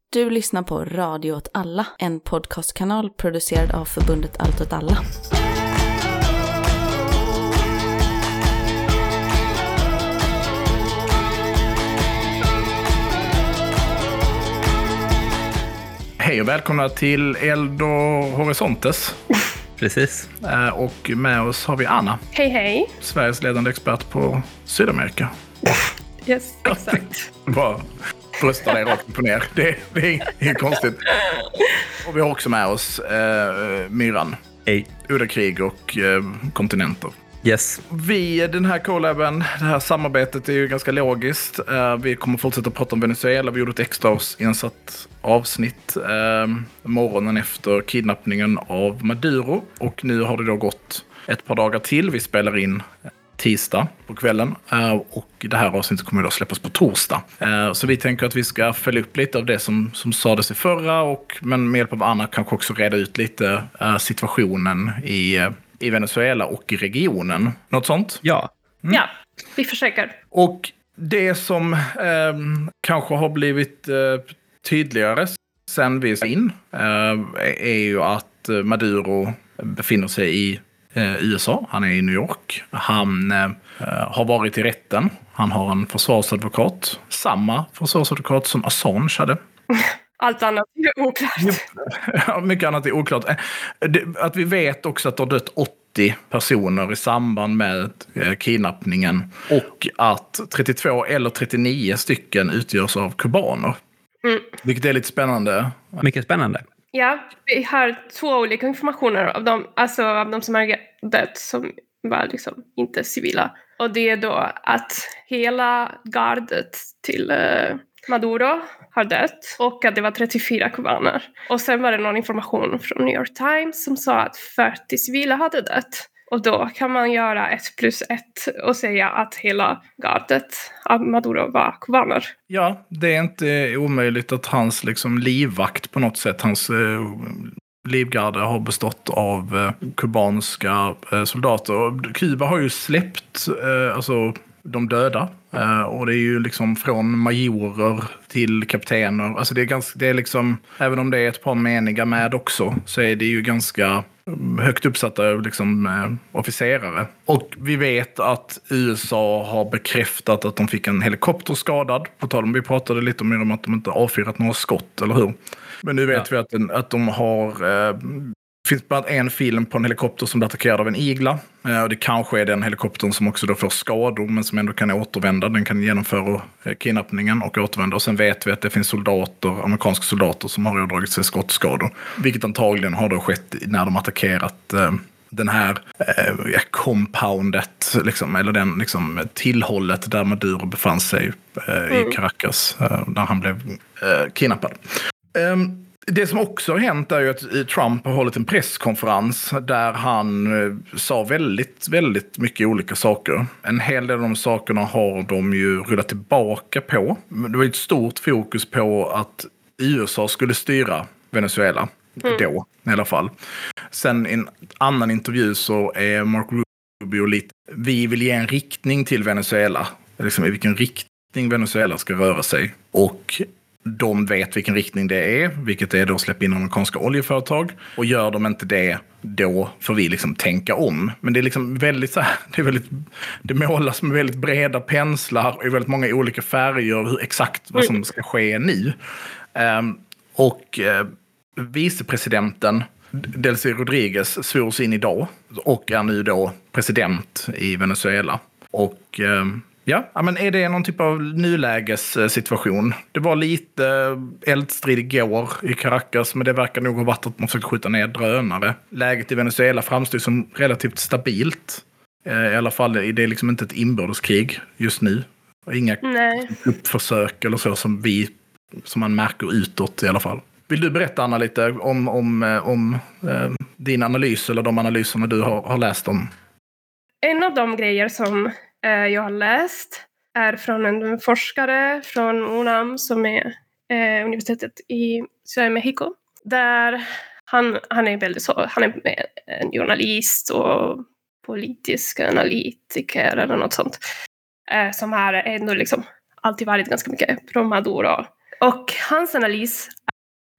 Du lyssnar på Radio åt alla, en podcastkanal producerad av förbundet Allt åt alla. Hej och välkomna till Eld och Horizontes. Precis. Och med oss har vi Anna. Hej hej. Sveriges ledande expert på Sydamerika. Yes, exakt. Bara bröstar dig rakt upp och ner. Det är inget konstigt. Och vi har också med oss Myran. Hej. Udda krig och kontinenter. Yes. Den här collaben, det här samarbetet är ju ganska logiskt. Vi kommer fortsätta prata om Venezuela. Vi gjorde ett extra insatt avsnitt morgonen efter kidnappningen av Maduro. Och nu har det då gått ett par dagar till. Vi spelar in tisdag på kvällen. Och det här avsnittet kommer då släppas på torsdag. Så vi tänker att vi ska följa upp lite av det som sades i förra. Men med hjälp av Anna kanske också reda ut lite situationen i Venezuela och i regionen. Något sånt? Ja. Mm. Ja, vi försöker. Och det som kanske har blivit tydligare sen vi sa in är ju att Maduro befinner sig i USA. Han är i New York. Han har varit i rätten. Han har en försvarsadvokat. Samma försvarsadvokat som Assange hade. Allt annat är oklart. Ja, mycket annat är oklart. Att vi vet också att det har dött 80 personer i samband med kidnappningen och att 32 eller 39 stycken utgörs av kubaner. Mm. Vilket är lite spännande. Mycket spännande. Ja, vi har två olika informationer av dem, alltså av de som har dött som var liksom inte civila. Och det är då att hela gardet till Maduro har dött och att det var 34 kubaner. Och sen var det någon information från New York Times som sa att 40 civila hade dött. Och då kan man göra 1+1 och säga att hela gardet av Maduro var kubaner. Ja, det är inte omöjligt att hans liksom livvakt på något sätt, hans livgarde har bestått av kubanska soldater. Kuba har ju släppt alltså de döda. Och det är ju liksom från majorer till kaptener. Alltså det är liksom, även om det är ett par meniga med också, så är det ju ganska högt uppsatta liksom, officerare. Och vi vet att USA har bekräftat att de fick en helikopter skadad. På tal om vi pratade lite om att de inte avfyrat några skott, eller hur? Men nu vet vi att de har... Det finns bara en film på en helikopter som blir attackerad av en igla. Och det kanske är den helikoptern som också då får skador men som ändå kan återvända. Den kan genomföra kidnappningen och återvända. Och sen vet vi att det finns amerikanska soldater som har ådragit sig skottskador. Vilket antagligen har då skett när de attackerat den här compoundet, liksom, eller den liksom, tillhållet där Maduro befann sig i Caracas när han blev kidnappad. Det som också har hänt är ju att Trump har hållit en presskonferens där han sa väldigt, väldigt mycket olika saker. En hel del av de sakerna har de ju rullat tillbaka på. Det var ett stort fokus på att USA skulle styra Venezuela då i alla fall. Sen i en annan intervju så är Mark Rubio lite, vi vill ge en riktning till Venezuela. Liksom i vilken riktning Venezuela ska röra sig. Och de vet vilken riktning det är, vilket är då att släppa in amerikanska oljeföretag. Och gör de inte det, då får vi liksom tänka om. Men det är liksom väldigt så här, det målas med väldigt breda penslar och i väldigt många olika färger hur exakt vad som ska ske nu. Vicepresidenten Delcy Rodriguez svors in idag och är nu då president i Venezuela. Och ja, men är det någon typ av nulägessituation? Det var lite eldstrid igår i Caracas, men det verkar nog ha varit att man försöker skjuta ner drönare. Läget i Venezuela framstår som relativt stabilt. I alla fall är det liksom inte ett inbördeskrig just nu. Inga uppförsök eller så som man märker utåt i alla fall. Vill du berätta, Anna, lite om din analys eller de analyserna du har läst om? En av de grejer som jag har läst är från en forskare från UNAM som är universitetet i Ciudad de Mexico. Där han är väldigt så, han är en journalist och politisk analytiker eller något sånt. Som har ändå liksom alltid varit ganska mycket pro Maduro. Och hans analys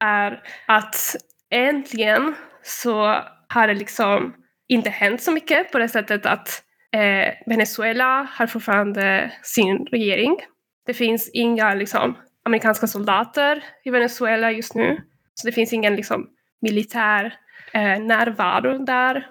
är att äntligen så har det liksom inte hänt så mycket på det sättet att Venezuela har fortfarande sin regering. Det finns inga liksom amerikanska soldater i Venezuela just nu. Så det finns ingen liksom militär närvaro där.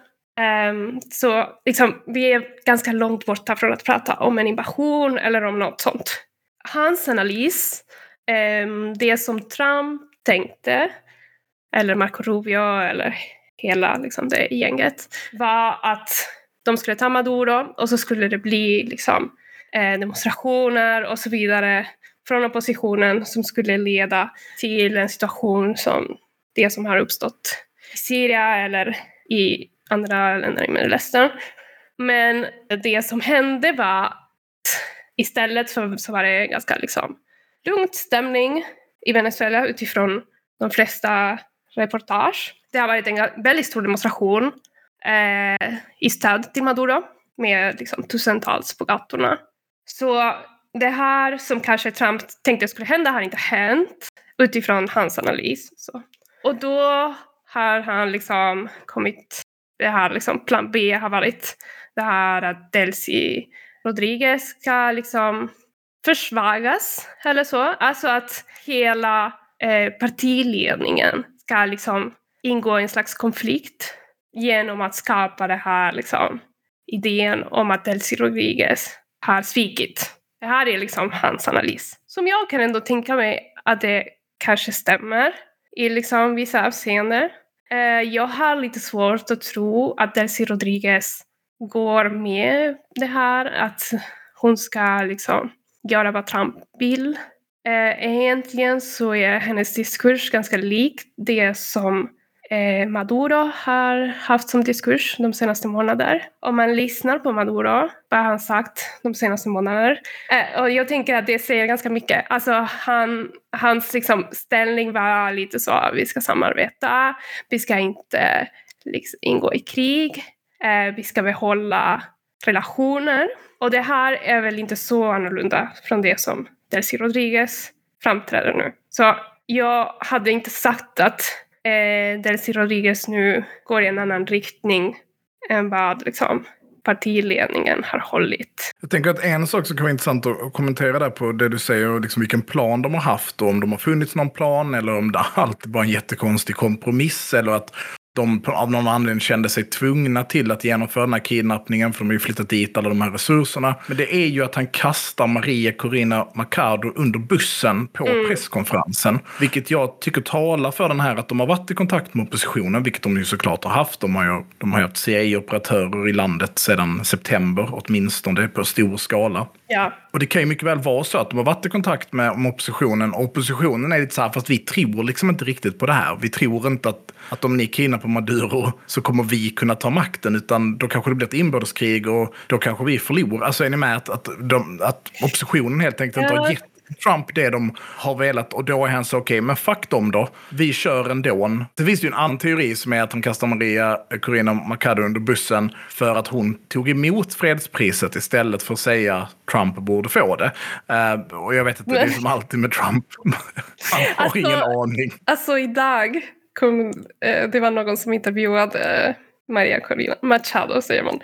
Så liksom, vi är ganska långt borta från att prata om en invasion eller om något sånt. Hans analys, det som Trump tänkte, eller Marco Rubio eller hela liksom, det gänget, var att de skulle ta Maduro och så skulle det bli liksom, demonstrationer och så vidare från oppositionen som skulle leda till en situation som det som har uppstått i Syrien eller i andra länder i Mellanöstern. Men det som hände var att istället så var det ganska liksom lugnt stämning i Venezuela utifrån de flesta reportage. Det har varit en väldigt stor demonstration i stöd till Maduro med liksom tusentals på gatorna. Så det här som kanske Trump tänkte skulle hända har inte hänt utifrån hans analys. Så. Och då har han liksom kommit, det här liksom plan B har varit det här att Delcy Rodriguez ska liksom försvagas eller så. Alltså att hela partiledningen ska liksom ingå i en slags konflikt genom att skapa det här liksom idén om att Delcy Rodriguez har svikit. Det här är liksom hans analys. Som jag kan ändå tänka mig att det kanske stämmer i liksom vissa avseenden. Jag har lite svårt att tro att Delcy Rodriguez går med det här. Att hon ska liksom göra vad Trump vill. Egentligen så är hennes diskurs ganska lik det som Maduro har haft som diskurs de senaste månaderna. Om man lyssnar på Maduro, vad han sagt de senaste månaderna. Och jag tänker att det säger ganska mycket. Alltså hans liksom ställning var lite så, vi ska samarbeta, vi ska inte liksom ingå i krig, vi ska behålla relationer. Och det här är väl inte så annorlunda från det som Delcy Rodriguez framträder nu. Så jag hade inte sagt att Delcy Rodriguez nu går i en annan riktning än vad liksom partiledningen har hållit. Jag tänker att en sak som kan vara intressant att kommentera där på det du säger och liksom vilken plan de har haft och om de har funnits någon plan eller om det alltid var en jättekonstig kompromiss eller att de av någon anledning kände sig tvungna till att genomföra den här kidnappningen för de har ju flyttat dit alla de här resurserna. Men det är ju att han kastar Maria Corina Machado under bussen på presskonferensen. Vilket jag tycker talar för den här att de har varit i kontakt med oppositionen, vilket de ju såklart har haft. De har haft CIA-operatörer i landet sedan september, åtminstone på stor skala. Ja. Och det kan ju mycket väl vara så att de har varit i kontakt med oppositionen. Och oppositionen är lite så här, fast vi tror liksom inte riktigt på det här. Vi tror inte att om ni kidnappar Maduro så kommer vi kunna ta makten. Utan då kanske det blir ett inbördeskrig och då kanske vi förlorar. Alltså är ni med att oppositionen helt enkelt inte har gett Trump det de har velat och då är han så okej, men fuck dem då. Vi kör ändå. Det finns ju en annan teori som är att han kastar Maria Corina Machado under bussen för att hon tog emot fredspriset istället för att säga Trump borde få det. Och jag vet inte, det är som alltid med Trump. Man har ingen aning. Alltså idag det var någon som intervjuade Maria Corina Machado, säger man.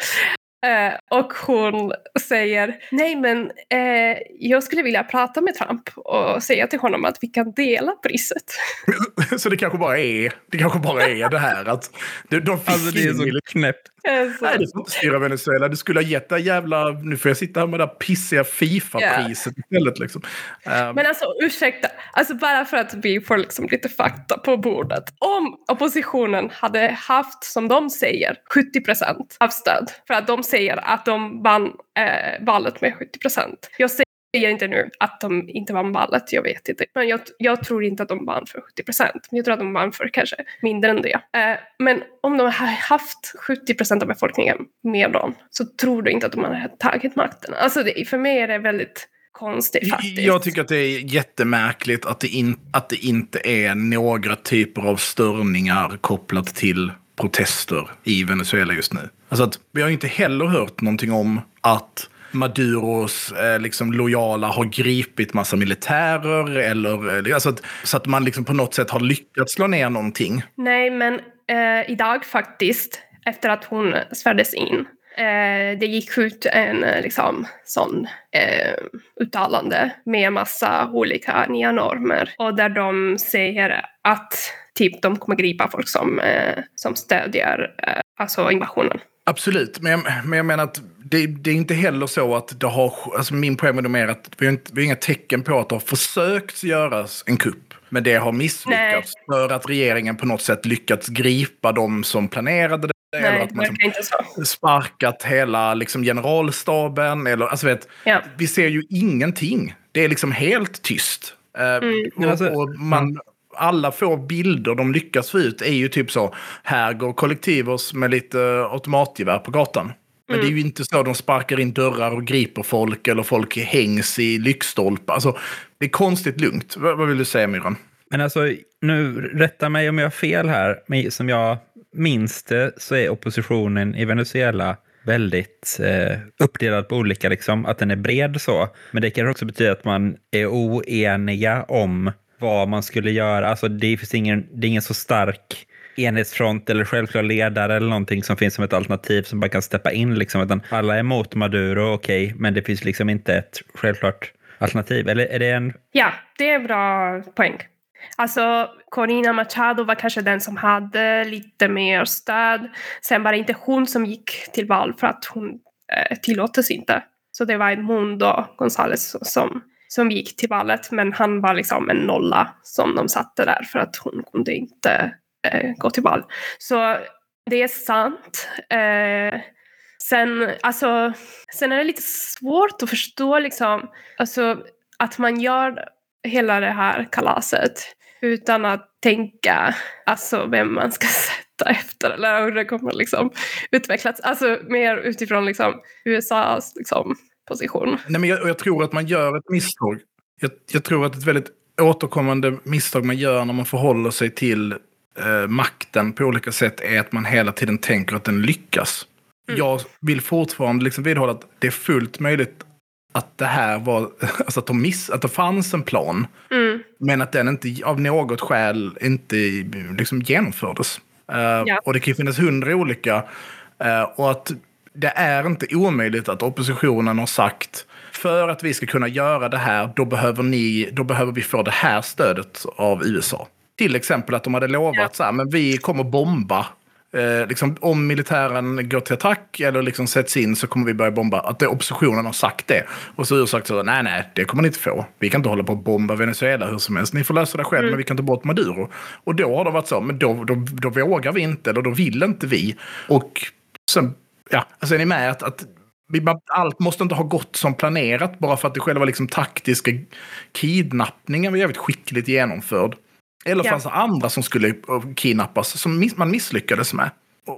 Och hon säger, nej men jag skulle vilja prata med Trump och säga till honom att vi kan dela priset. Så det kanske bara är det här att de fick alltså det är så knäppt. Nej, det får inte styra Venezuela. Du skulle ha gett det jävla... Nu får jag sitta här med det där pissiga FIFA-priset istället. Liksom. Men alltså, ursäkta. Alltså bara för att vi får liksom lite fakta på bordet. Om oppositionen hade haft, som de säger, 70% av stöd. För att de säger att de vann valet med 70%. Jag säger inte nu att de inte vann valet, jag vet inte. Men jag tror inte att de vann för 70%. Jag tror att de vann för kanske mindre än det. Men om de har haft 70% av befolkningen med dem så tror du inte att de har tagit makten. Alltså för mig är det väldigt konstigt faktiskt. Jag tycker att det är jättemärkligt att det inte är några typer av störningar kopplat till protester i Venezuela just nu. Alltså att vi har inte heller hört någonting om att Maduros liksom lojala har gripit massa militärer eller alltså så att man liksom på något sätt har lyckats slå ner någonting. Nej, men idag faktiskt, efter att hon svärdes in, det gick ut en liksom sån uttalande med massa olika nya normer, och där de säger att typ de kommer gripa folk som stödjer alltså invasionen. Absolut, men jag menar att det är inte heller så att det har, alltså min poäng är mer att vi har inga tecken på att det har försökt göras en kupp, men det har misslyckats. Nej. För att regeringen på något sätt lyckats gripa de som planerade det. Nej, eller att man inte så. Sparkat hela liksom generalstaben. Eller, alltså vi ser ju ingenting. Det är liksom helt tyst. Och alla få bilder de lyckas få ut är ju typ så: här går kollektivers med lite automatgevär på gatan. Men det är ju inte så de sparkar in dörrar och griper folk, eller folk hängs i lyktstolpar. Alltså, det är konstigt lugnt. Vad vill du säga, Myran? Men alltså, nu rätta mig om jag har fel här. Men som jag minns det så är oppositionen i Venezuela väldigt uppdelad på olika, liksom, att den är bred så. Men det kan också betyda att man är oeniga om vad man skulle göra. Alltså det är ingen så stark enhetsfront eller självklar ledare eller någonting som finns som ett alternativ som bara kan steppa in, liksom, utan alla är emot Maduro, okej, men det finns liksom inte ett självklart alternativ. Eller är det en... Ja, det är en bra poäng. Alltså Corina Machado var kanske den som hade lite mer stöd. Sen var det inte hon som gick till val för att hon tillåtes inte. Så det var Edmundo González som gick till valet, men han var liksom en nolla som de satte där för att hon kunde inte gå till val. Så det är sant. Sen är det lite svårt att förstå liksom, alltså, att man gör hela det här kalaset utan att tänka alltså vem man ska sätta efter eller hur det kommer liksom utvecklas. Alltså mer utifrån liksom USAs liksom position. Nej, men jag tror att man gör ett misstag. Jag tror att ett väldigt återkommande misstag man gör när man förhåller sig till makten på olika sätt är att man hela tiden tänker att den lyckas. Jag vill fortfarande liksom vidhålla att det är fullt möjligt att det här var, alltså att det fanns en plan, men att den inte av något skäl inte liksom genomfördes. Och det kan ju finnas 100 olika, och att det är inte omöjligt att oppositionen har sagt, för att vi ska kunna göra det här, då behöver vi få det här stödet av USA. Till exempel att de hade lovat så här, men vi kommer bomba. Liksom, om militären går till attack eller liksom sätts in så kommer vi börja bomba. Att oppositionen har sagt det. Och så har sagt så, nej, det kommer ni inte få. Vi kan inte hålla på att bomba Venezuela hur som helst. Ni får lösa det själv, men vi kan ta bort Maduro. Och då har det varit så, men då vågar vi inte, eller då vill inte vi. Och sen, alltså är ni med att allt måste inte ha gått som planerat bara för att det själva liksom taktiska kidnappningen var jävligt skickligt genomförd. Eller fanns det andra som skulle kidnappas som man misslyckades med.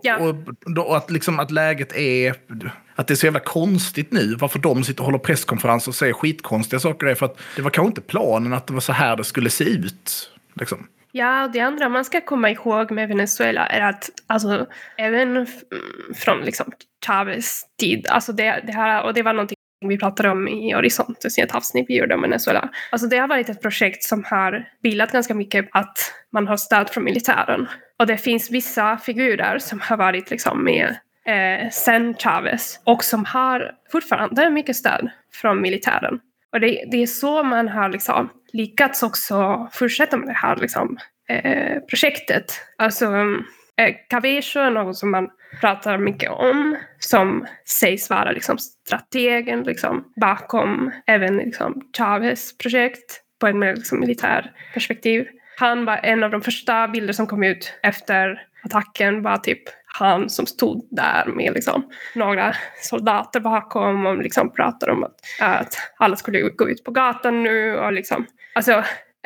Och att, liksom, att läget är... Att det är så jävla konstigt nu. Varför de sitter och håller presskonferenser och säger skitkonstiga saker är för att det var kanske inte planen att det var så här det skulle se ut. Liksom. Ja, och det andra man ska komma ihåg med Venezuela är att alltså, även från liksom Chávez tid, alltså det här, och det var någonting vi pratade om i Horisont, i ett avsnitt vi gjorde om Venezuela. Alltså det har varit ett projekt som har bilat ganska mycket att man har stöd från militären. Och det finns vissa figurer som har varit liksom med sen Chávez och som har fortfarande mycket stöd från militären. Och det är så man har liksom lyckats också fortsätta med det här liksom, projektet. Alltså Cabello är något som man pratar mycket om, som sägs vara liksom strategen liksom, bakom även liksom Chávez projekt på ett mer liksom, militär perspektiv. Han var en av de första bilder som kom ut efter attacken, var typ han som stod där med liksom, några soldater bakom och liksom pratade om att alla skulle gå ut på gatan nu och liksom, alltså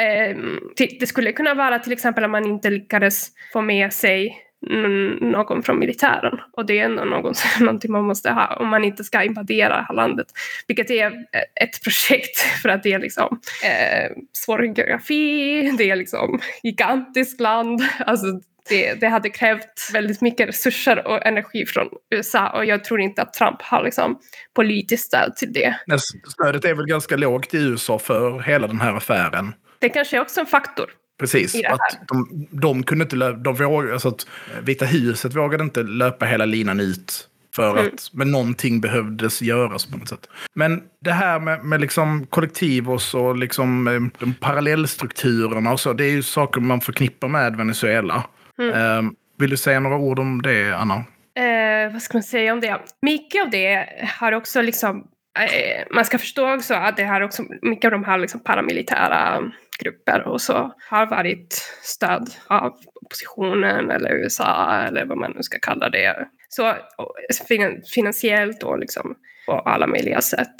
det skulle kunna vara till exempel om man inte lyckades få med sig någon från militären, och det är ändå någonting man måste ha om man inte ska invadera det här landet, vilket är ett projekt för att det är liksom svår geografi, det är liksom gigantiskt land, alltså det hade krävt väldigt mycket resurser och energi från USA, och jag tror inte att Trump har liksom politiskt stöd till det. Stödet är väl ganska lågt i USA för hela den här affären. Det kanske är också en faktor. Precis, att de kunde inte alltså att Vita huset vågade inte löpa hela linan ut för att, men någonting behövdes göras på något sätt. Men det här med liksom kollektivos och liksom de parallellstrukturerna och så, det är ju saker man förknippar med Venezuela. Vill du säga några ord om det, Anna? Vad ska man säga om det? Mycket av det har också liksom, man ska förstå också att det här också, mycket av de här liksom paramilitära grupper och så har varit stöd av oppositionen eller USA eller vad man nu ska kalla det. Så finansiellt och liksom på alla möjliga sätt.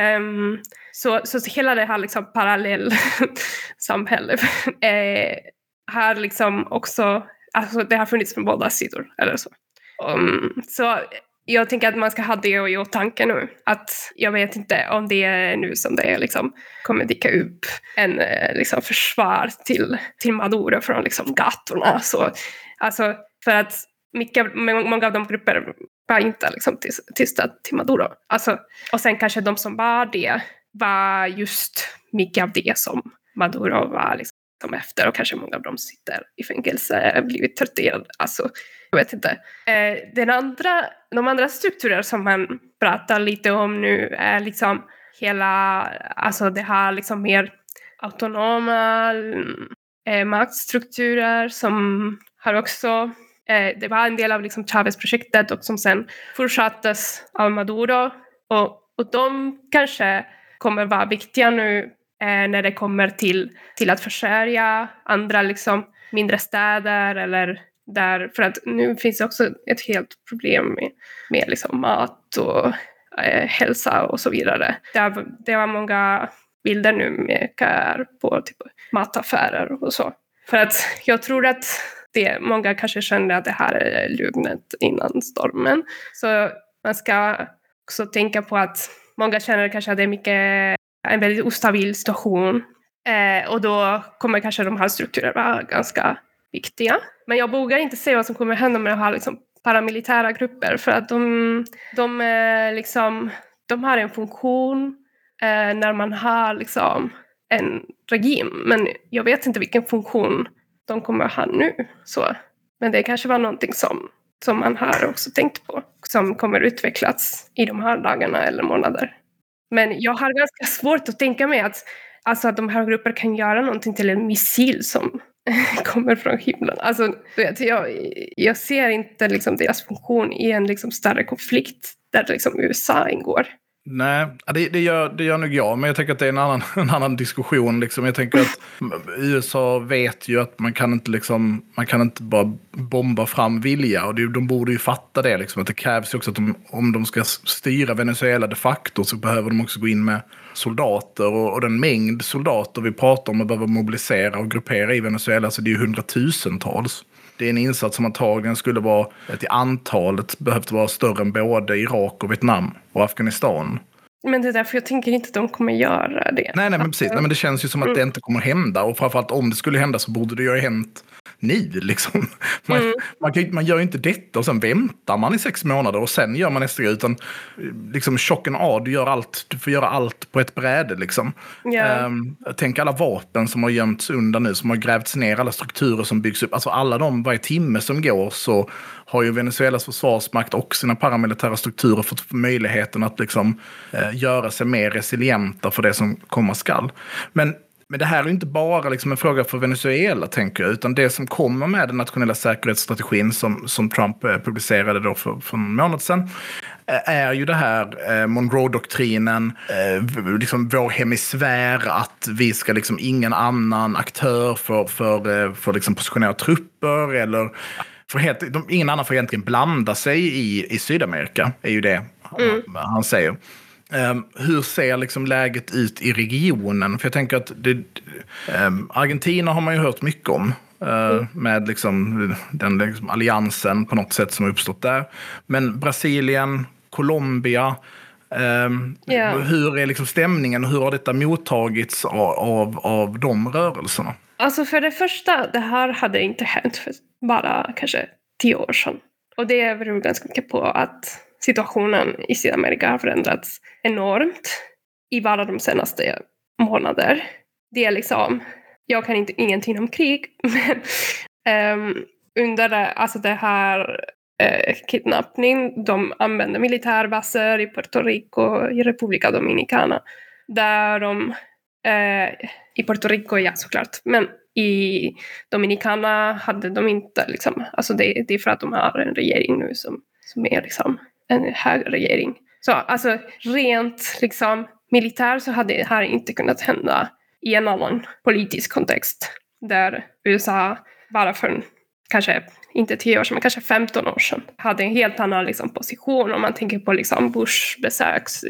Så hela det här liksom parallellsamhället har liksom också, alltså det har funnits från båda sidor eller så. Så jag tänker att man ska ha det i åtanke nu. Att jag vet inte om det är nu som det liksom kommer dyka upp en liksom försvar till Maduro från liksom gatorna. Så, alltså, för att många av de grupper var inte liksom till stöd till Maduro. Alltså, och sen kanske de som var det var just mycket av det som Maduro var liksom efter, och kanske många av dem sitter i fängelse, blivit torterade. Alltså, jag vet inte. De andra strukturer som man pratar lite om nu är liksom alltså det här liksom mer autonoma maktstrukturer som har också, det var en del av liksom Chavez-projektet och som sen fortsattes av Maduro, och de kanske kommer vara viktiga nu när det kommer till att försörja andra liksom mindre städer eller där, för att nu finns också ett helt problem med liksom mat och hälsa och så vidare. Det var många bilder nu med köer på typ mataffärer och så. För att jag tror att många kanske kände att det här är lugnet innan stormen. Så man ska också tänka på att många känner kanske att det är en väldigt ostabil situation. Och då kommer kanske de här strukturerna vara ganska viktiga. Men jag vågar inte säga vad som kommer hända med de här liksom paramilitära grupper. För att de har en funktion när man har liksom en regim. Men jag vet inte vilken funktion de kommer ha nu. Så. Men det kanske var någonting som man har också tänkt på. Som kommer utvecklas i de här dagarna eller månader. Men jag har ganska svårt att tänka mig att de här grupperna kan göra någonting till en missil som kommer från himlen. Alltså, jag ser inte liksom deras funktion i en liksom större konflikt där liksom USA ingår. Nej, det gör nog jag, men jag tänker att det är en annan diskussion. Liksom. Jag tänker att USA vet ju att man kan inte bara bomba fram vilja, och de borde ju fatta det. Liksom, att det krävs ju också att om de ska styra Venezuela de facto så behöver de också gå in med soldater, och den mängd soldater vi pratar om och behöver mobilisera och gruppera i Venezuela, så det är ju hundratusentals. Det är en insats som antagligen skulle vara, till antalet behövt vara större än både Irak och Vietnam och Afghanistan. Men det är därför jag tänker inte att de kommer göra det. Nej, men precis. Nej, men det känns ju som att det inte kommer hända. Och framförallt om det skulle hända så borde det ju ha hänt nu. Liksom. Man gör ju inte detta och sen väntar man i 6 månader och sen gör man nästa grej. Utan liksom chocken du får göra allt på ett bräde. Liksom. Yeah. Tänk alla vapen som har gömts undan nu, som har grävts ner, alla strukturer som byggs upp. Alltså alla de, varje timme som går så har ju Venezuelas försvarsmakt och sina paramilitära strukturer fått möjligheten att liksom, göra sig mer resilienta för det som komma skall. Men det här är inte bara liksom en fråga för Venezuela, tänker jag, utan det som kommer med den nationella säkerhetsstrategin som Trump publicerade då för en månad sedan är ju det här Monroe-doktrinen, liksom vår hemisfär, att vi ska liksom ingen annan aktör för liksom positionera trupper eller ingen annan får egentligen blanda sig i Sydamerika, är ju det han säger. Hur ser liksom läget ut i regionen? För jag tänker att Argentina har man ju hört mycket om. Med liksom den liksom alliansen på något sätt som har uppstått där. Men Brasilien, Colombia, hur är liksom stämningen? Hur har detta mottagits av de rörelserna? Alltså för det första, det här hade inte hänt för bara kanske 10 år sedan. Och det beror ganska mycket på att situationen i Sydamerika har förändrats enormt i bara de senaste månader. Det är liksom, jag kan ingenting om krig, men under det här kidnappning, de använder militärbaser i Puerto Rico, i República Dominicana, där de i Puerto Rico, ja såklart, men i Dominicana hade de inte liksom, alltså det är för att de har en regering nu som är liksom en hög regering. Så alltså rent liksom militär så hade det här inte kunnat hända i en annan politisk kontext där USA bara för kanske inte 10 år sedan, men kanske 15 år sedan hade en helt annan liksom position om man tänker på liksom Bush besöks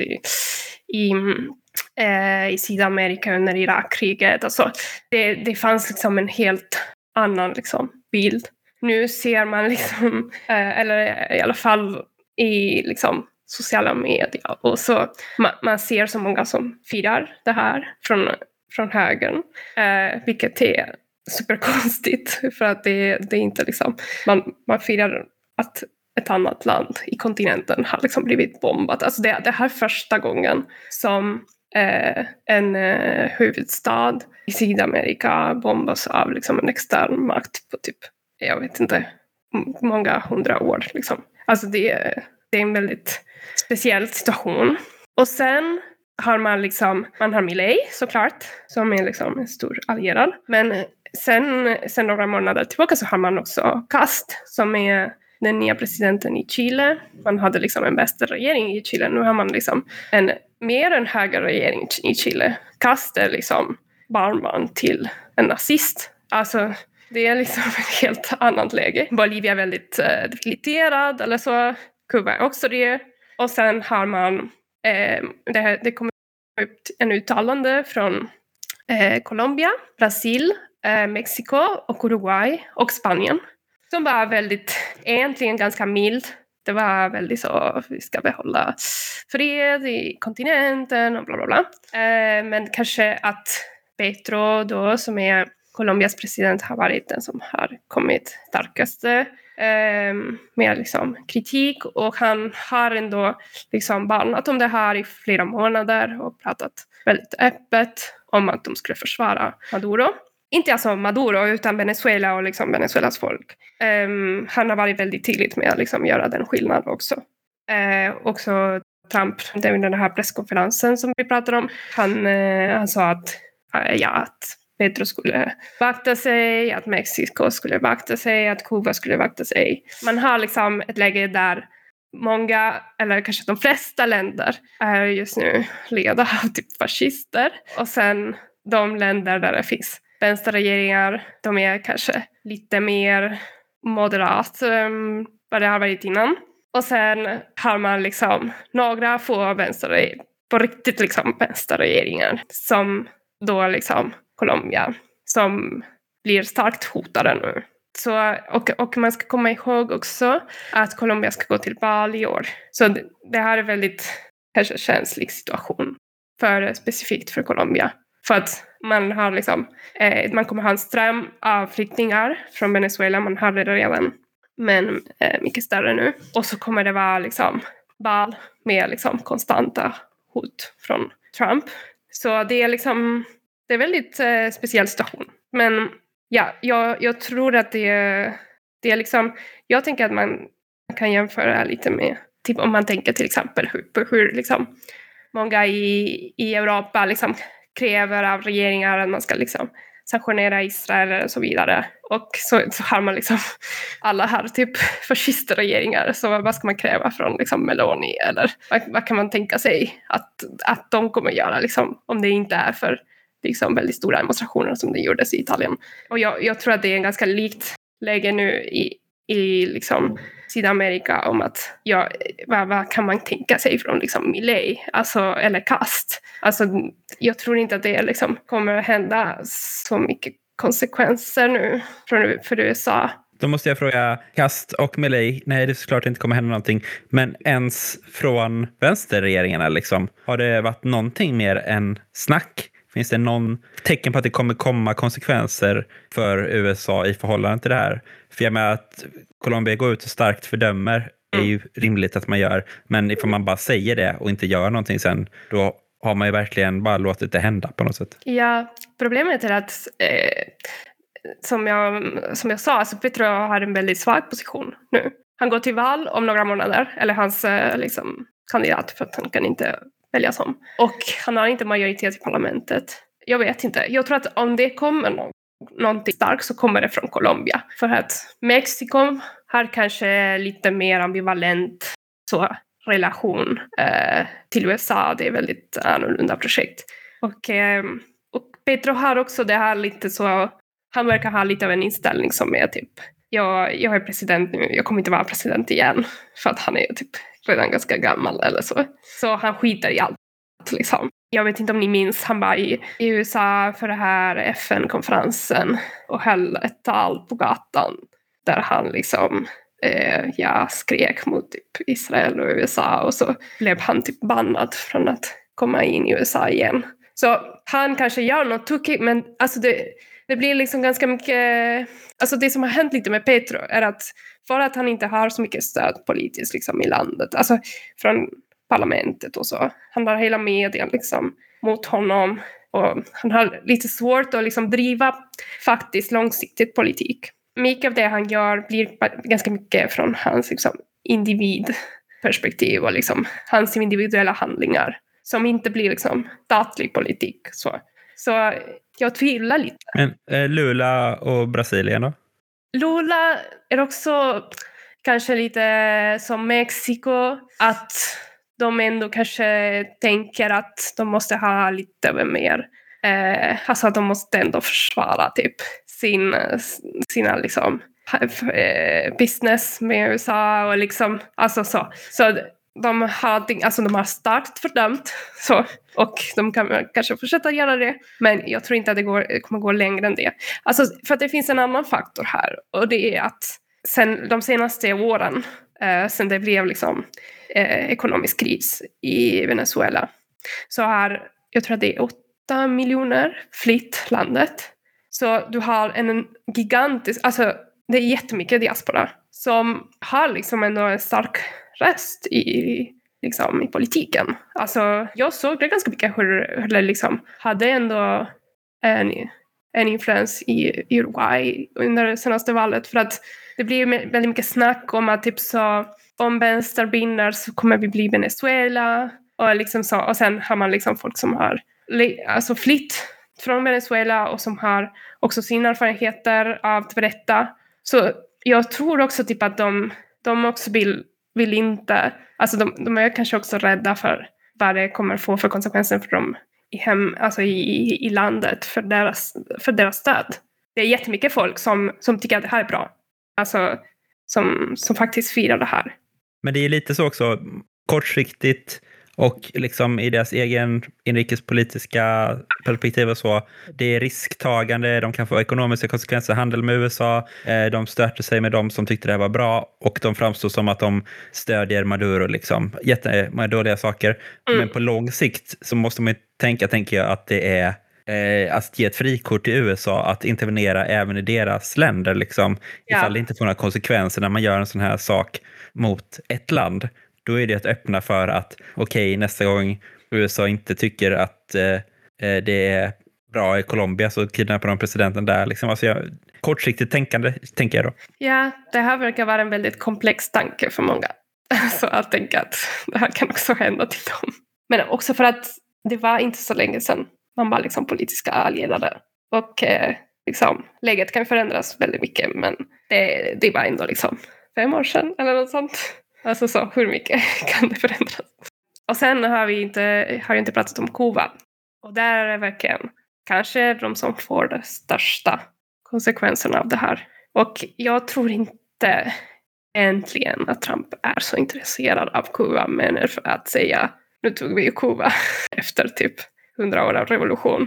i Sydamerika under Irakkriget. Alltså, det fanns liksom en helt annan liksom bild. Nu ser man liksom, eller i alla fall i liksom sociala medier, och så man ser så många som firar det här från högern, vilket är superkonstigt för att det är inte liksom, man firar att ett annat land i kontinenten har liksom blivit bombat. Alltså det här är första gången som en huvudstad i Sydamerika bombas av liksom en extern makt på typ, jag vet inte, många 100 år. Liksom. Alltså det är en väldigt speciell situation. Och sen har man har Milei såklart, som är liksom en stor allierad. Men sen några månader tillbaka så har man också Kast, som är den nya presidenten i Chile. Man hade liksom en vänsterregering i Chile. Nu har man liksom mer en högerregering i Chile. Kast är liksom barnbarn till en nazist. Alltså det är liksom ett helt annat läge. Bolivia är väldigt dividiterad eller så. Kuba är också det. Och sen har man det kommer upp en uttalande från Colombia, Brasil, Mexiko och Uruguay och Spanien. Som var egentligen ganska mild. Det var väldigt så, vi ska behålla fred i kontinenten och bla bla bla. Men kanske att Petro då, som är Colombias president, har varit den som har kommit starkaste med liksom kritik. Och han har ändå liksom varnat om det här i flera månader och pratat väldigt öppet om att de skulle försvara Maduro. Inte alltså Maduro utan Venezuela och liksom Venezuelas folk. Han har varit väldigt tydligt med att liksom göra den skillnaden också. Också Trump, under den här presskonferensen som vi pratar om, han sa att Petro skulle vakta sig, att Mexiko skulle vakta sig, att Kuba skulle vakta sig. Man har liksom ett läge där många, eller kanske de flesta länder är just nu ledda av typ fascister. Och sen de länder där det finns vänsterregeringar, de är kanske lite mer moderat vad det har varit innan. Och sen har man liksom några få på riktigt liksom vänsterregeringar som då liksom Colombia, som blir starkt hotade nu. Så, och man ska komma ihåg också att Colombia ska gå till val i år. Så det här är väldigt kanske känslig situation specifikt för Colombia. För att man har liksom, man kommer ha en ström av flyktingar från Venezuela, man har det redan, men mycket större nu. Och så kommer det vara liksom val med liksom konstanta hot från Trump. Så det är liksom, det är väldigt speciell situation. Men ja, jag tror att det är liksom, jag tänker att man kan jämföra lite med, typ om man tänker till exempel hur liksom många i Europa liksom kräver av regeringar att man ska liksom sanktionera Israel och så vidare. Och så har man liksom, alla här typ fascistregeringar, så vad ska man kräva från liksom Meloni, eller vad kan man tänka sig att de kommer göra liksom, om det inte är för liksom väldigt stora demonstrationer som det gjordes i Italien. Och jag tror att det är en ganska likt läge nu i liksom Sydamerika om att vad kan man tänka sig från liksom Milei, alltså, eller Kast. Alltså, jag tror inte att det liksom kommer att hända så mycket konsekvenser nu för USA. Då måste jag fråga, Kast och Milei, nej det är såklart inte kommer hända någonting, men ens från vänsterregeringarna liksom, har det varit någonting mer än snack? Finns det någon tecken på att det kommer komma konsekvenser för USA i förhållande till det här? För jag menar att Colombia går ut och starkt fördömer är ju rimligt att man gör. Men ifall man bara säger det och inte gör någonting sen, då har man ju verkligen bara låtit det hända på något sätt. Ja, problemet är att som jag sa, alltså Petro har en väldigt svag position nu. Han går till val om några månader, eller hans kandidat, för att han kan inte väljas om. Och han har inte majoritet i parlamentet. Jag vet inte. Jag tror att om det kommer någonting starkt så kommer det från Colombia. För att Mexiko har kanske lite mer ambivalent relation till USA. Det är väldigt annorlunda projekt. Och Petro har också det här lite så, han verkar ha lite av en inställning som är typ, jag är president nu, jag kommer inte vara president igen. För att han är typ redan ganska gammal eller så. Så han skiter i allt liksom. Jag vet inte om ni minns, han var i USA för det här FN-konferensen och höll ett tal på gatan där han liksom skrek mot typ Israel och USA, och så blev han typ bannad från att komma in i USA igen. Så han kanske gör något tokigt, men alltså det blir liksom ganska mycket, alltså det som har hänt lite med Petro är att för att han inte har så mycket stöd politiskt liksom i landet, alltså från parlamentet och så, han har hela medien liksom mot honom, och han har lite svårt att liksom driva faktiskt långsiktigt politik. Mycket av det han gör blir ganska mycket från hans liksom individperspektiv och liksom hans individuella handlingar som inte blir liksom statlig politik. Så jag tvivlar lite. Men Lula och Brasilien då? Lula är också kanske lite som Mexiko, att de ändå kanske tänker att de måste ha lite mer, alltså att de måste ändå försvara typ sina liksom business med USA och liksom, alltså så de har starkt fördömt så, och de kan kanske fortsätta göra det, men jag tror inte att det kommer gå längre än det. Alltså för att det finns en annan faktor här, och det är att sen de senaste åren, sen det blev liksom ekonomisk kris i Venezuela, så har, jag tror att det är 8 miljoner flytt landet. Så du har en gigantisk, alltså det är jättemycket diaspora som har liksom ändå en stark röst i politiken. Alltså jag såg det ganska mycket hur det liksom hade ändå en influens i Uruguay under det senaste valet, för att det blir väldigt mycket snack om att typ så, om vänster vinner så kommer vi bli Venezuela och liksom så, och sen har man liksom folk som har alltså flytt från Venezuela och som har också sina erfarenheter av att berätta. Så jag tror också typ att de också vill inte, alltså de är kanske också rädda för vad det kommer få för konsekvenser för dem i landet, för deras stöd. Det är jättemycket folk som tycker att det här är bra. Alltså som faktiskt firar det här. Men det är lite så också kortsiktigt och liksom i deras egen inrikespolitiska perspektiv och så. Det är risktagande, de kan få ekonomiska konsekvenser, handel med USA, de stöter sig med de som tyckte det här var bra, och de framstår som att de stödjer Maduro liksom. Jättemånga dåliga saker. Men på lång sikt så måste man tänker jag att det är att ge ett frikort till USA att intervenera även i deras länder liksom, ifall det inte får några konsekvenser när man gör en sån här sak mot ett land. Då är det att öppna för att nästa gång USA inte tycker att det är bra i Colombia så kidnappar de presidenten där liksom. Alltså kortsiktigt tänkande tänker jag då. Ja, det här verkar vara en väldigt komplex tanke för många. Så att tänka att det här kan också hända till dem. Men också för att det var inte så länge sedan man var liksom politiska allierade. Och liksom, läget kan förändras väldigt mycket, men det var ändå liksom 5 år sedan eller något sånt. Alltså så, hur mycket kan det förändras? Och sen har vi inte pratat om Kuba. Och där är det verkligen kanske de som får de största konsekvenserna av det här. Och jag tror inte äntligen att Trump är så intresserad av Kuba, men för att säga, nu tog vi ju Kuba efter typ 100 år av revolution.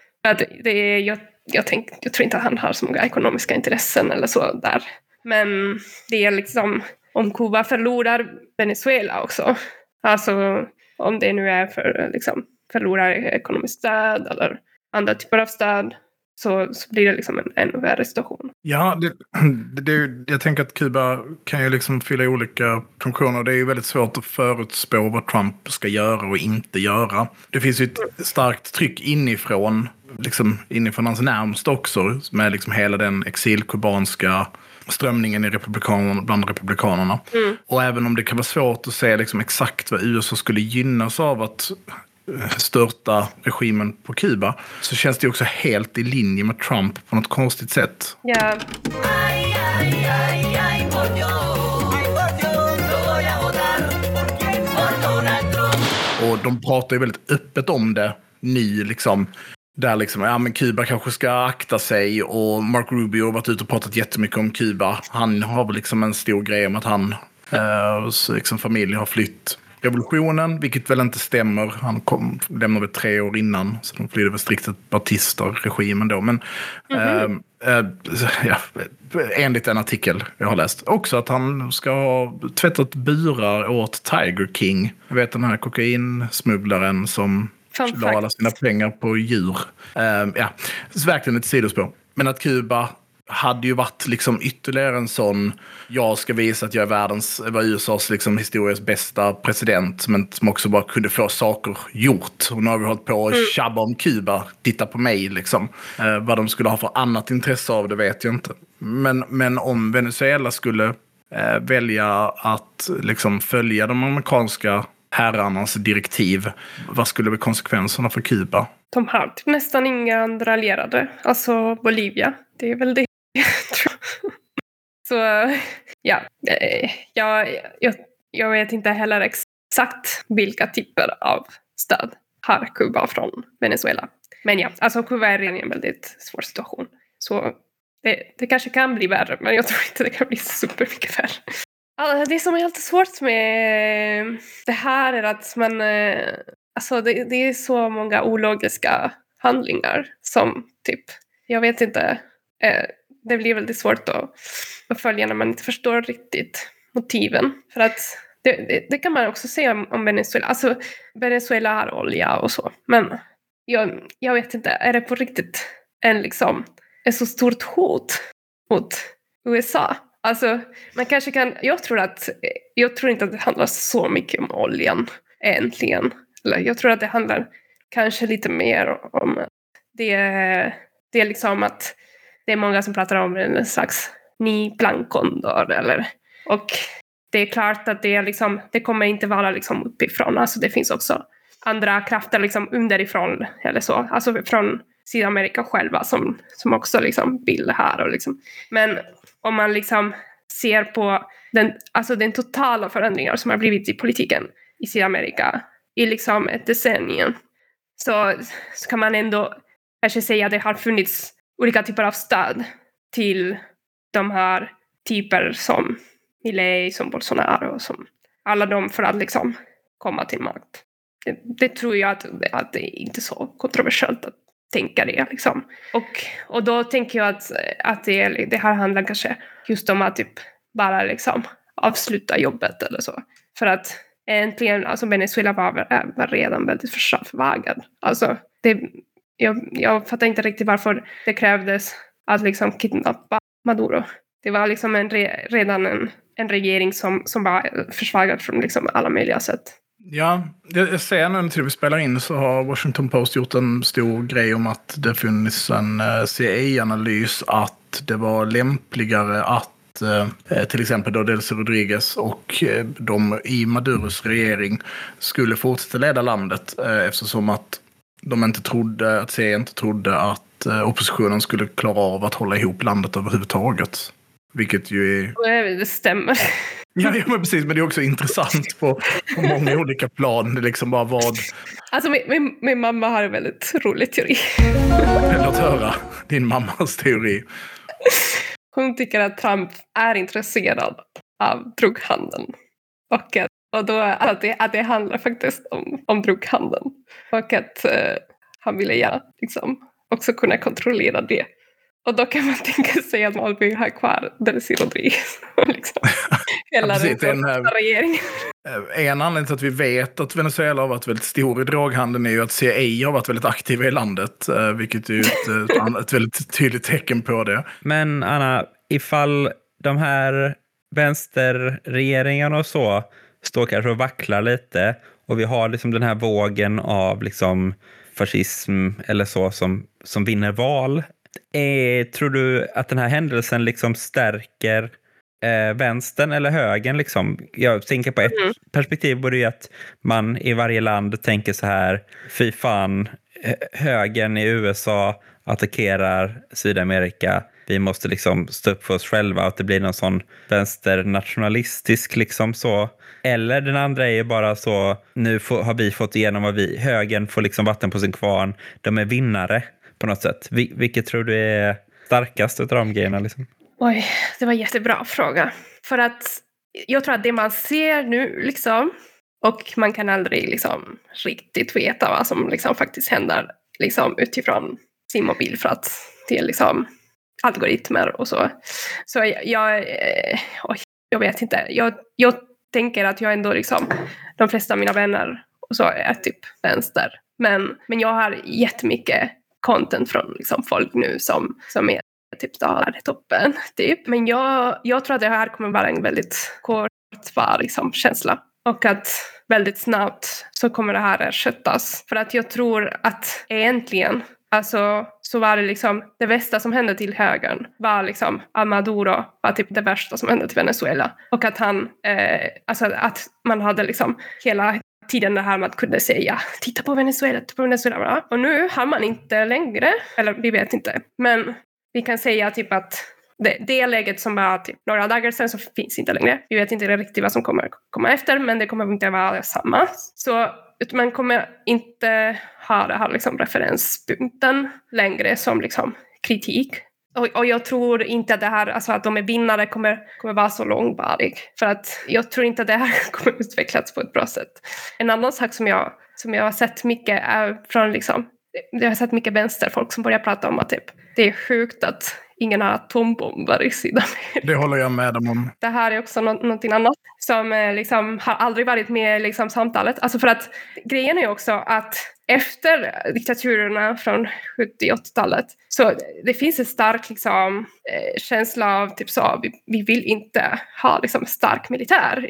Jag tror inte att han har så många ekonomiska intressen eller så där. Men det är liksom, om Kuba förlorar Venezuela också, alltså om det nu är för liksom förlorar ekonomiskt stöd eller andra typer av stöd så blir det liksom en ännu värre situation. Ja, jag tänker att Kuba kan ju liksom fylla olika funktioner. Det är ju väldigt svårt att förutspå vad Trump ska göra och inte göra. Det finns ju ett starkt tryck inifrån hans närmsta också, med liksom hela den exilkubanska strömningen bland republikanerna. Och även om det kan vara svårt att se liksom exakt vad USA skulle gynnas av att störta regimen på Kuba, så känns det också helt i linje med Trump på något konstigt sätt. Ja. Och de pratar ju väldigt öppet om det nu liksom. Där liksom, men Kuba kanske ska akta sig, och Mark Rubio har varit ute och pratat jättemycket om Kuba. Han har väl liksom en stor grej om att han liksom familj har flytt revolutionen, vilket väl inte stämmer. Han lämnade väl 3 år innan, så de flydde väl strikt Batista-regimen då. Men enligt en artikel jag har läst. Också att han ska ha tvättat burar åt Tiger King. Jag vet, den här kokainsmugglaren som la alla sina pengar på djur. Så verkligen ett sidospår. Men att Kuba hade ju varit liksom ytterligare en sån, jag ska visa att jag var USAs liksom historias bästa president, men som också bara kunde få saker gjort. Och nu har vi hållit på att tjabba om Kuba, titta på mig liksom. Vad de skulle ha för annat intresse av det vet jag inte. Men om Venezuela skulle välja att liksom följa de amerikanska herrarnas direktiv, vad skulle bli konsekvenserna för Kuba? De har typ nästan inga andra allierade. Alltså Bolivia, det är väl det. Så ja, jag vet inte heller exakt vilka typer av stöd har Kuba från Venezuela. Men ja, alltså Kuba är redan i en väldigt svår situation. Så det kanske kan bli värre, men jag tror inte det kan bli supermycket värre. Alltså, det som är helt svårt med det här är att man... Alltså det är så många ologiska handlingar som typ... Jag vet inte... Det blir väldigt svårt att följa när man inte förstår riktigt motiven. För att det kan man också säga om Venezuela. Alltså Venezuela har olja och så. Men jag vet inte, är det på riktigt ett så stort hot mot USA? Alltså man kanske kan... Jag tror inte att det handlar så mycket om oljan egentligen. Eller jag tror att det handlar kanske lite mer om det är liksom att det är många som pratar om en slags ny plankondor och det är klart att det kommer inte vara liksom uppifrån. Alltså det finns också andra krafter liksom underifrån eller så, alltså från Sydamerika själva som också liksom vill det här och liksom. Men om man liksom ser på den totala förändringar som har blivit i politiken i Sydamerika i liksom ett decennium, så kan man ändå kanske säga att det har funnits olika typer av stöd till de här typer som Milei, som Bolsonaro, som alla de för att liksom komma till makt. Det tror jag att det är inte så kontroversiellt att tänka det liksom. Och då tänker jag att det här handlar kanske just om att typ bara liksom avsluta jobbet eller så. För att egentligen, alltså Venezuela var redan väldigt försvagad. Alltså jag fattar inte riktigt varför det krävdes att liksom kidnappa Maduro. Det var liksom redan en regering som var försvagad från liksom alla möjliga sätt. Ja, jag ser nu när vi spelar in så har Washington Post gjort en stor grej om att det finns en CIA-analys att det var lämpligare att till exempel då Delcy Rodriguez och de i Maduros regering skulle fortsätta leda landet eftersom att CIA inte trodde att oppositionen skulle klara av att hålla ihop landet överhuvudtaget. Vilket ju är... Det stämmer. Ja, men precis. Men det är också intressant på många olika plan. Det är liksom bara vad... Alltså min mamma har en väldigt rolig teori. Låt höra din mammas teori. Hon tycker att Trump är intresserad av droghandeln. Och då att det handlar faktiskt om droghandeln. Och att han ville gärna liksom också kunna kontrollera det. Och då kan man tänka sig att man vill ha kvar Delcy Rodriguez. Liksom. Hela den regeringen. En anledning till att vi vet att Venezuela har varit väldigt stor i droghandeln är ju att CIA har varit väldigt aktiva i landet, vilket är ju ett väldigt tydligt tecken på det. Men Anna, ifall de här vänsterregeringarna och så står kanske och vacklar lite och vi har liksom den här vågen av liksom fascism eller så som vinner val. Tror du att den här händelsen liksom stärker vänstern eller högern liksom? Jag tänker på ett perspektiv borde ju att man i varje land tänker så här: fy fan, högern i USA attackerar Sydamerika. Vi måste liksom stå upp för oss själva, att det blir någon sån vänsternationalistisk liksom så. Eller den andra är ju bara så, nu har vi fått igenom vad högern får liksom vatten på sin kvarn. De är vinnare på något sätt. Vilket tror du är starkast av de grejerna liksom? Oj, det var en jättebra fråga. För att jag tror att det man ser nu liksom, och man kan aldrig liksom riktigt veta vad som liksom faktiskt händer liksom utifrån sin mobil, för att det är liksom algoritmer och så. Så jag vet inte. Jag tänker att jag ändå liksom, de flesta av mina vänner och så är typ vänster. Men jag har jättemycket content från liksom folk nu som är typ där toppen typ. Men jag tror att det här kommer vara en väldigt kortvarig liksom känsla. Och att väldigt snabbt så kommer det här ersättas. För att jag tror att egentligen, alltså, så var det liksom det värsta som hände till högern var liksom att Maduro var typ det värsta som hände till Venezuela. Och att han, alltså att man hade liksom hela tiden det här med att kunna säga titta på Venezuela. Och nu har man inte längre, eller vi vet inte, men vi kan säga typ att det läget som var typ några dagar sedan så finns inte längre. Vi vet inte riktigt vad som kommer komma efter, men det kommer inte vara samma. Så man kommer inte ha det här liksom referenspunkten längre som liksom kritik. Och jag tror inte att det här, alltså att de är vinnare kommer vara så långvarig. För att jag tror inte att det här kommer utvecklas på ett bra sätt. En annan sak som jag har sett mycket är från liksom, jag har sett mycket vänsterfolk som börjar prata om att typ, det är sjukt att ingen har atombomber i Sydamerika. Det håller jag med om. Det här är också någonting annat som liksom har aldrig varit med i liksom samtalet. Alltså för att grejen är också att efter diktaturerna från 70-80-talet så det finns en stark liksom, känsla av typ så, vi vill inte ha liksom, stark militär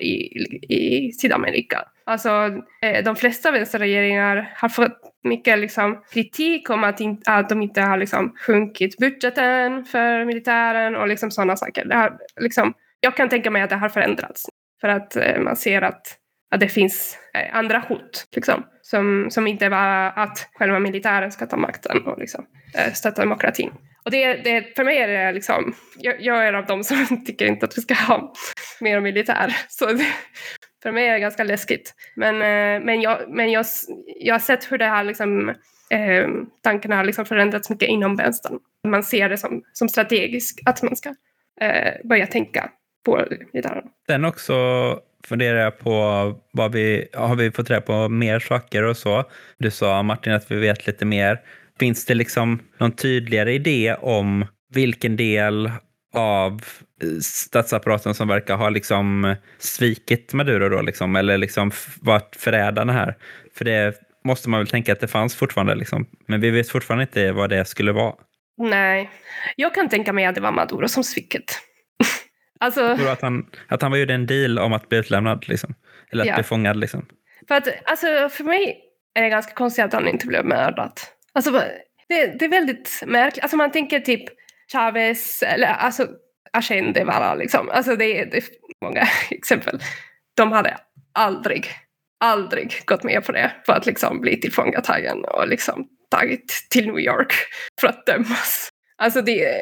i Sydamerika. Alltså de flesta vänsterregeringar har fått mycket liksom, kritik om att de inte har liksom, sjunkit budgeten för militären och liksom, sådana saker. Det har, liksom, jag kan tänka mig att det har förändrats för att man ser att det finns andra hot liksom, som inte var att själva militären ska ta makten och liksom, stötta demokratin. Och det för mig är det liksom, jag är av dem som tycker inte att vi ska ha mer militär. Så för mig är det ganska läskigt. Men jag har sett hur det här liksom, tankarna har liksom förändrats mycket inom vänstern. Man ser det som strategiskt att man ska börja tänka på militären. Den också funderar jag på har vi fått reda på mer saker och så. Du sa Martin att vi vet lite mer. Finns det liksom någon tydligare idé om vilken del av statsapparaten som verkar ha liksom svikit Maduro då liksom, eller liksom varit förrädarna här? För det måste man väl tänka att det fanns fortfarande liksom. Men vi vet fortfarande inte vad det skulle vara. Nej, jag kan tänka mig att det var Maduro som svikit. Alltså, att han var ju en deal om att bli utlämnad liksom. Eller att bli fångad liksom. För att alltså, för mig är det ganska konstigt att han inte blev mördad. Alltså, det är väldigt märkligt. Alltså man tänker typ Chavez eller alltså Allende bara liksom. Alltså det är många exempel. De hade aldrig gått med på det för att liksom bli tillfångatagen och liksom tagit till New York för att dömas. Alltså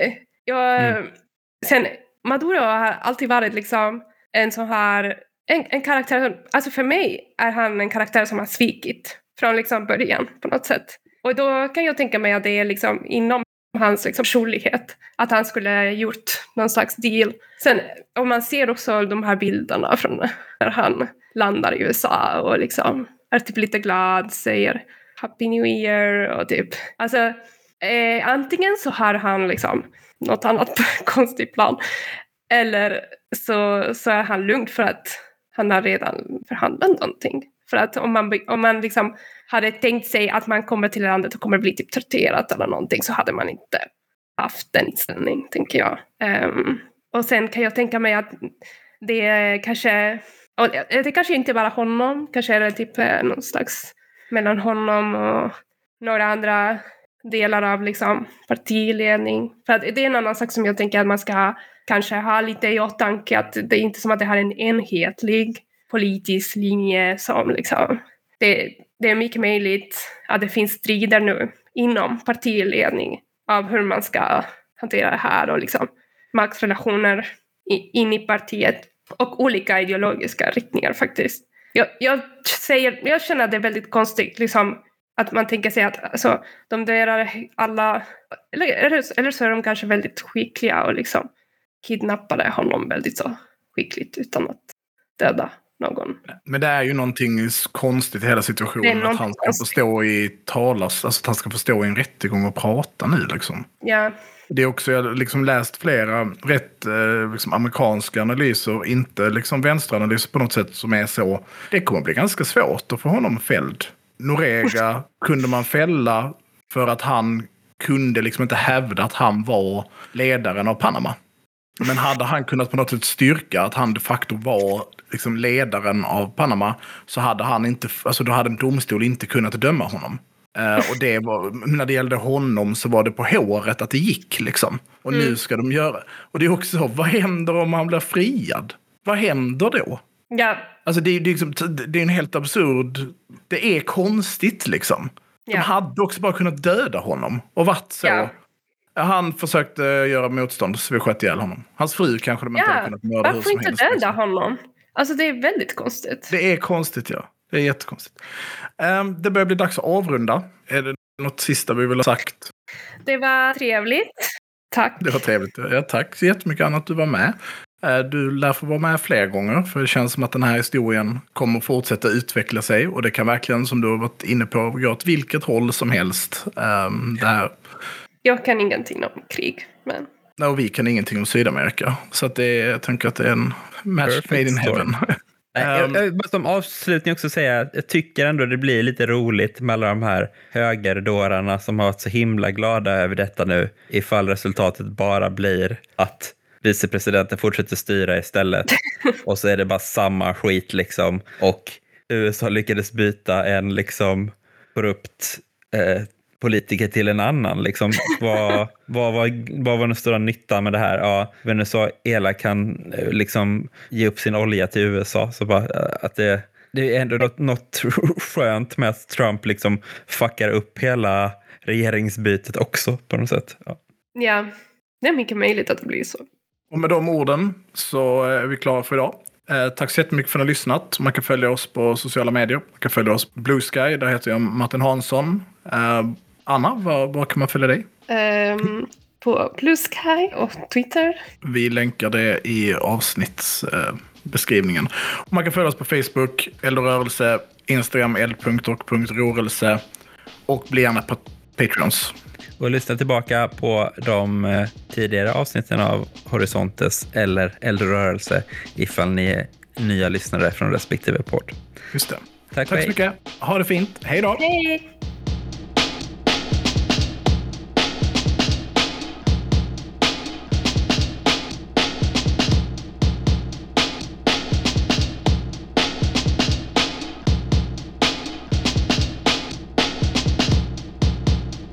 sen Maduro har alltid varit liksom en sån här en karaktär, alltså för mig är han en karaktär som har svikit från liksom början på något sätt. Och då kan jag tänka mig att det är liksom inom hans liksom personlighet att han skulle gjort någon slags deal. Sen om man ser också de här bilderna från när han landar i USA och liksom är typ lite glad, säger Happy New Year och typ. Alltså antingen så har han liksom något annat konstigt plan eller så är han lugn för att han har redan förhandlat någonting. För att om man liksom hade tänkt sig att man kommer till landet och kommer bli typ torterat eller någonting, så hade man inte haft den inställning, tänker jag. Och sen kan jag tänka mig att det kanske inte bara honom, kanske är det typ någon slags mellan honom och några andra delar av liksom partiledning. För att det är en annan sak som jag tänker att man ska kanske ha lite i åtanke, att det är inte som att det har en enhetlig politisk linje som liksom, det är mycket möjligt att det finns strider nu inom partiledning av hur man ska hantera det här och liksom maktrelationer in i partiet och olika ideologiska riktningar faktiskt. Jag känner att det är väldigt konstigt liksom, att man tänker sig att alltså, de dödar alla, eller så är de kanske väldigt skickliga och liksom kidnappade honom väldigt så skickligt utan att döda någon. Men det är ju någonting konstigt i hela situationen, att han ska få stå att han ska få stå i en rättegång och prata nu liksom. Ja. Det är också, jag har liksom läst flera rätt liksom amerikanska analyser, inte liksom vänsteranalyser på något sätt, som är så. Det kommer bli ganska svårt att få honom fälld. Noriega kunde man fälla för att han kunde liksom inte hävda att han var ledaren av Panama. Men hade han kunnat på något sätt styrka att han de facto var liksom ledaren av Panama, så hade han inte, alltså då hade en domstol inte kunnat döma honom. Och det var, när det gällde honom så var det på håret att det gick liksom. Och nu ska de göra. Och det är också så, vad händer om han blir friad? Vad händer då? Ja. Alltså det är en helt absurd, det är konstigt liksom. De hade också bara kunnat döda honom och varit så. Ja. Han försökte göra motstånd, så vi sköt ihjäl honom. Hans fru kanske de inte hade kunnat mörda hur som helst. Varför inte döda honom? Alltså det är väldigt konstigt. Det är konstigt, ja. Det är jättekonstigt. Det börjar bli dags att avrunda. Är det något sista vi vill ha sagt? Det var trevligt. Tack. Det var trevligt. Ja, tack så jättemycket, Anna, att du var med. Du lär få vara med fler gånger, för det känns som att den här historien kommer att fortsätta utveckla sig, och det kan verkligen, som du har varit inne på, gå åt vilket håll som helst. Det här. Jag kan ingenting om krig, men... Och vi kan ingenting om Sydamerika. Så att jag tänker att det är en match made in heaven. Jag måste som avslutning också säga att jag tycker ändå det blir lite roligt med alla de här högerdårarna som har varit så himla glada över detta nu, ifall resultatet bara blir att vicepresidenten fortsätter styra istället. Och så är det bara samma skit liksom. Och USA lyckades byta en liksom korrupt politiker till en annan. Liksom. Vad var den stora nyttan med det här? Ja, Venezuela kan liksom ge upp sin olja till USA. Så bara, att det är ändå något skönt med att Trump liksom fuckar upp hela regeringsbytet också på något sätt. Ja, det är mycket möjligt att det blir så. Och med de orden så är vi klara för idag. Tack så jättemycket för att ni har lyssnat. Man kan följa oss på sociala medier. Man kan följa oss på Blue Sky. Där heter jag Martin Hansson. Anna, var kan man följa dig? På Blue Sky och Twitter. Vi länkar det i avsnittsbeskrivningen. Man kan följa oss på Facebook, Eldorörelse, Instagram, eld.och.rörelse, och bli gärna på Patreons. Och lyssna tillbaka på de tidigare avsnitten av Horisontes eller Eldorörelse ifall ni är nya lyssnare från respektive podd. Just det. Tack så mycket. Ha det fint. Hej då. Hej.